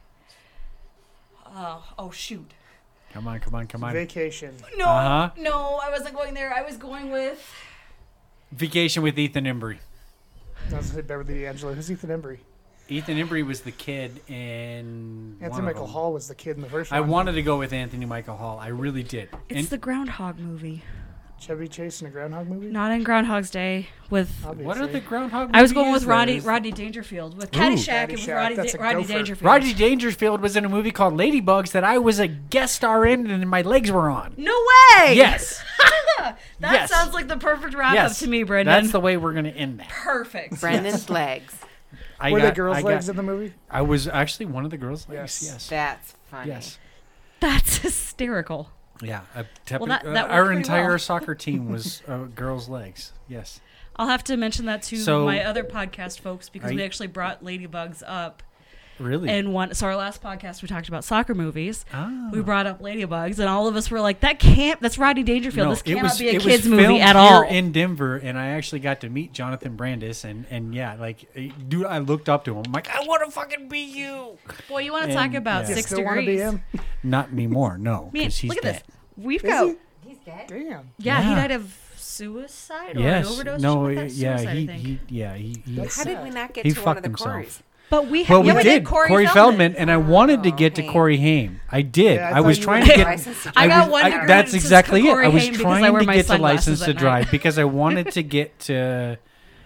Uh, oh, shoot. Come on, come on, come on. Vacation. No, Uh-huh. no, I wasn't going there. I was going with. Vacation with Ethan Embry. I was gonna say Beverly D'Angelo. Who's Ethan Embry? Ethan Embry was the kid in. one Anthony of Michael them. Hall was the kid in the first I one. wanted to go with Anthony Michael Hall. I really did. It's And the Groundhog movie. Chevy Chase in a Groundhog movie. Not in Groundhog's Day with. Obviously. what are the Groundhog? I was movie going with is Rodney there? Rodney Dangerfield with Ooh. Caddyshack. It was Caddyshack, Rodney, that's da- a Rodney gopher. Dangerfield. Rodney Dangerfield was in a movie called Ladybugs that I was a guest star in, and my legs were on. No way! Yes. That Yes. sounds like the perfect wrap yes. up to me, Brendan. That's the way we're gonna end that. Perfect. Brendan's legs. I Were got, the girls' I got- legs in the movie? I was actually one of the girls' legs. Yes. Yes. That's funny. Yes. That's hysterical. Yeah. A tep- Well, that- uh, that worked our pretty entire well. soccer team was uh, girls' legs. Yes. I'll have to mention that to So- my other podcast folks because Are we you- actually brought Ladybugs up Really? in one. So our last podcast we talked about soccer movies. Ah. We brought up Ladybugs, and all of us were like, "That can't. That's Rodney Dangerfield. No, this cannot it was, be a it kids was movie filmed at here all." in Denver, and I actually got to meet Jonathan Brandis, and, and yeah, like, eh, dude, I looked up to him. I'm like, I want to fucking be you. Boy, you want to And, talk about yeah. You six still want to be degrees? him? Not anymore, no, Man, because he's look at dead. this. We've Is got he? He's dead. Damn. yeah, Yeah. He died of suicide or an Yes. overdose. No. or something eh, like that? yeah. Suicide, I He, think. he. Yeah. He. he That's How did sad. we not get He to one of fucked the himself. Corys? But we, ha- Well, yeah, we we did. Corey, Corey Feldman, and I wanted to Oh, get to Haim. Corey Haim. I did. Yeah, I I, thought was you trying were- to get. License to I drive. got one I- degree that's that says exactly it. Corey I was Haim because trying I wear to my get to sunglasses license to at night. drive because I wanted to get to,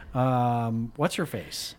um, what's her face?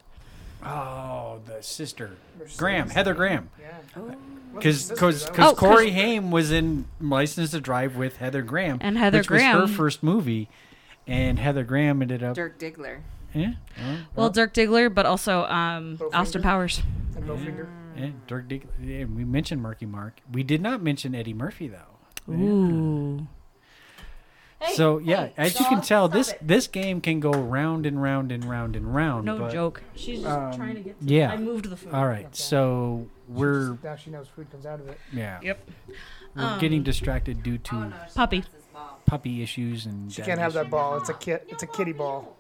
Oh, the sister, Mercedes. Graham, Heather Graham. Yeah. Oh. Because Sister, because though. Oh, Corey 'cause- Haim was in License to Drive with Heather Graham, And Heather which was her Graham- first movie, and Heather Graham ended up. Dirk Diggler. Yeah, well, Well, Dirk Diggler, but also um, Bowfinger. Austin Powers. And Bowfinger. yeah, Dirk Dick. Yeah, we mentioned Murky Mark. We did not mention Eddie Murphy though. Ooh. So yeah, hey, as you can dog, tell, stop this it. this game can go round and round and round and round. No but, joke. She's just um, trying to get. yeah. I moved the food. All right, so we're Now she knows food comes out of it. yeah, Yep. we're Um, getting distracted due to Puppy. puppy issues and. She can't have that ball. It's a kit. It's a kitty ball.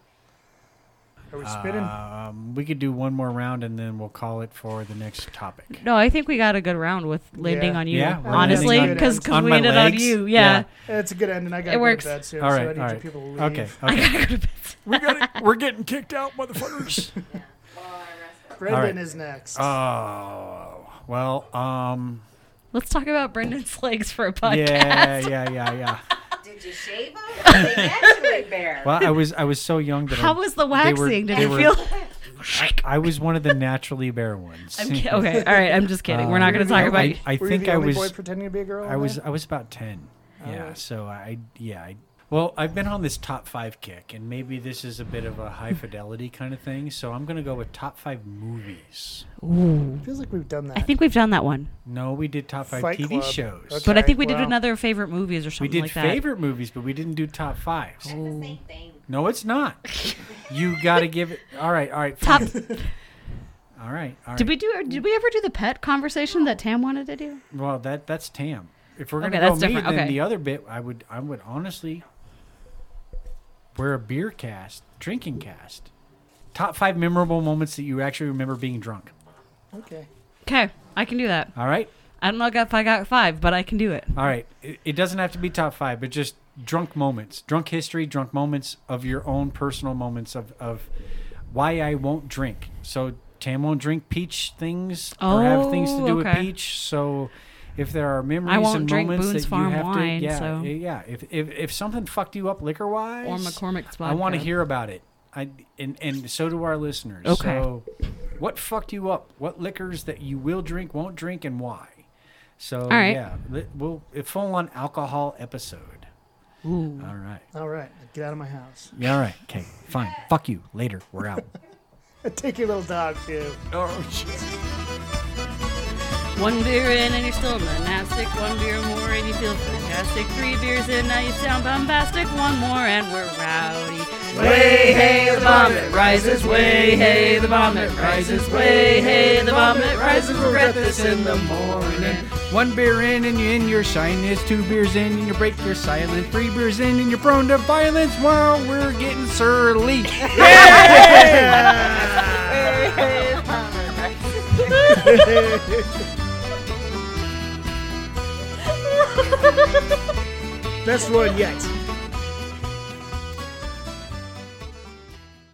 Are we spinning? Um, we could do one more round and then we'll call it for the next topic. No, I think we got a good round with landing Yeah. on you. Yeah, we're honestly, landing on- because on we my ended on legs. you. Yeah. It's a good end, and I got It to go works. to bed soon, All so right, I need all you right. people to leave. Okay, I okay. gotta go to bed. we got we're getting kicked out, motherfuckers. Brendan All right. is next. Oh well, um, Let's talk about Brendan's legs for a podcast. yeah, yeah, yeah, yeah. Did you shave them? They naturally bare. Well, I was I was so young that How I, was the they waxing? were- Did they you were- feel? I was one of the naturally bare ones. I'm ki- okay. All right. I'm just kidding. We're not Um, going to talk I- about. I, I Were you think the I only was boy pretending to be a girl? I in was there? I was about ten. Yeah, Oh. so I yeah I well I've been on this top five kick, and maybe this is a bit of a high fidelity kind of thing. So I'm gonna go with top five movies. Ooh. Feels like we've done that. I think we've done that one, No, we did top five Fight T V Club. shows. Okay. but I think we did wow. another favorite movies or We something did like that. favorite movies, but we didn't do top fives. The same thing. No, it's not. You got to give it. All right, all right. Top. fine. All right, all right. Did we do? Did we ever do the pet conversation that Tam wanted to do? Well, that that's Tam. If we're gonna Okay, go that's me, different. then Okay. the other bit, I would I would honestly. We're a beer cast, drinking cast. Top five memorable moments that you actually remember being drunk. Okay. Okay, I can do that. All right, I don't know if I got five, but I can do it. all right. It, it doesn't have to be top five, but just drunk moments, drunk history, drunk moments of your own personal moments of of why I won't drink. So Tam won't drink peach things or have things to Oh, do with okay. peach. So if there are memories won't and drink moments Boone's that Farm you have wine, to, yeah, so- yeah. If if if something fucked you up liquor wise, Or McCormick's vodka. I want to hear about it. I and and so do our listeners. Okay. So, what fucked you up? What liquors that you will drink, won't drink, and why? So right. yeah, li- we'll a full on alcohol episode. Ooh. All right. All right. Get out of my house. Yeah. All right. Okay. Fine. Fuck you. Later. We're out. Take your little dog, too. Oh shit. One beer in and you're still monastic. One beer more and you feel fantastic. Three beers in now you sound bombastic. One more and we're rowdy. Way hey the bomb it rises. Way hey the bomb it rises. Way hey the bomb it rises. Regret this in the morning. One beer in and you're in your shyness. Two beers in and you break your silence. Three beers in and you're prone to violence. While we're getting surly. Best one yet.